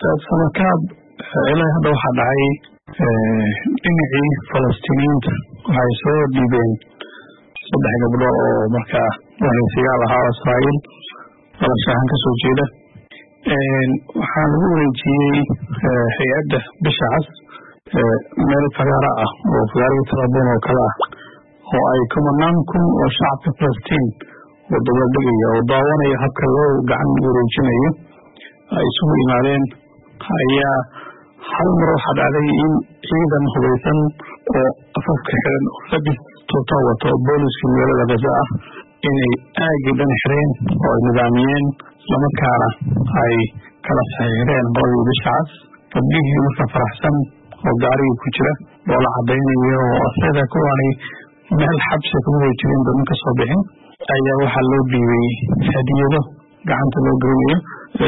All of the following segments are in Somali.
samakaab ilaa hadda waxaa dhacay dhinacii Falastiiniinta waxay soo dhiibeen 3 gabdho oo markaa waraysiyaal ahaa Israa'iil falashaan ka soo jeeda waxaa lagu wareejiyey hay'adda bisha cas meel fagaara ah oo fagaarada Trabzon oo kala oo ay kumanaan kun oo shacabka Falastiin oo dawladda oo daawanaya habka loo gacan wareejinayo ay isugu yimaadeen ayaa hal mar waxaa dhacday in ciidan hubeysan oo afafka xiran oo labis tuuta wato booliska magaalada Gaza ah inay aagidan xireen oo nidaamiyeen islamarkaana ay kala saareen qoladii bisha cas gabdhihii marka faraxsan oo gaariga ku jira oo la cadaynayo oo asada kuwaanay meel xabsi ku wareejiyeen dadka ka soo bixin ayaa waxaa loo dhiibay hadiyado gacanta loo geliyo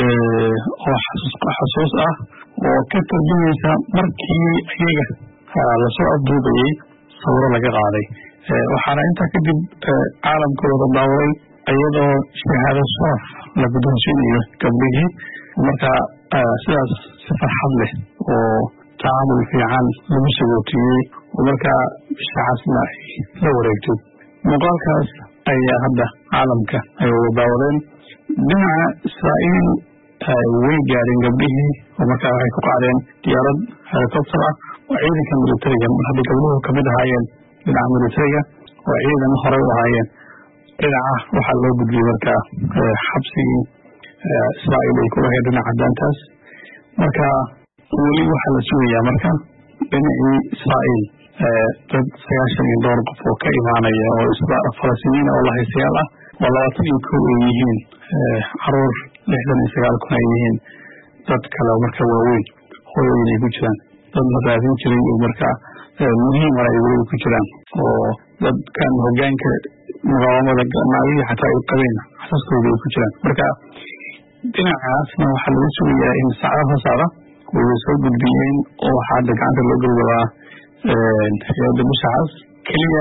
oo xasuus ah oo ka tarjumaysa markii ayaga la soo afduubayay sawiro laga qaaday waxaana intaa kadib caalamka wada daawaday iyadoo shahaado sharaf la guddoonsiinayo gabdhihii marka sidaas si farxad leh oo tacaamul fiican lagu sagootiyey oo markaa bisha casna la wareegtay muuqaalkaas ayaa hadda caalamka ay wada daawadeen dhinaca Israa'iil way gaareen gabdhihii oo markaa waxay ku qaadeen diyaarad helicopter ah oo ciidanka militariga hadda gabdhuhu ka mid ahaayeen dhinaca militariga oo ciidan hore u ahaayeen dhinaca waxaa loo gudbiyey markaa xabsigii Israa'iil ay ku lahayd dhinaca daantaas marka weli waxaa la sugayaa marka dhinacii Israa'iil dad 92 qof oo ka imaanaya oo Falastiiniin oo lahaystayaal ah oo 21 ay yihiin caruur 69 kun ay yihiin dad kale marka waaweyn hooyooyin ay ku jiraan dad la raadin jiray oo marka muhiim ay weli ku jiraan oo dadkan hoggaanka muqaawamada naadiga xataa ay qabeen xasuuskooda ay ku jiraan marka dhinacaasna waxaa lagu sugayaa in saacadaha socda way soo gudbiyeen oo waxaa gacanta loo geliyay hay'adda bisha cas kaliya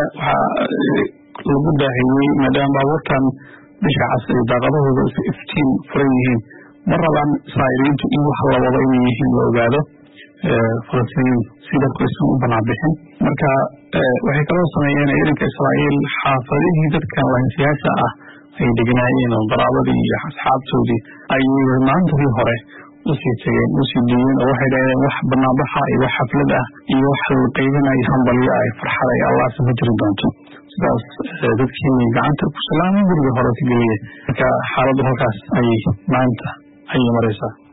waxaa lagu daahiyey maadaama baabuurtan bisha cas ay daaqadahooda iftiin furan yihiin mar rabaan Israa'iiliintu in wax la wado inay yihiin la ogaado Falastiiniin sida kuisan u banaanbixin marka waxay kaloo sameeyeen ciidanka Israa'iil xaafadihii dadkan lahaystayaasha ah ay degnaayeen oo qaraabadii iyo asxaabtoodii ayay maantii hore usii tageen usii diideen oo waxay dhahdeen wax banaanbaxa iyo xaflad ah iyo wax la qaybinayo hambalyo ay farxad ay Allah soo jiri doonto sidaas dadkii gacanta ku salaamay guriga hore ka geliyay marka xaaladdu halkaas ay maanta ay maraysaa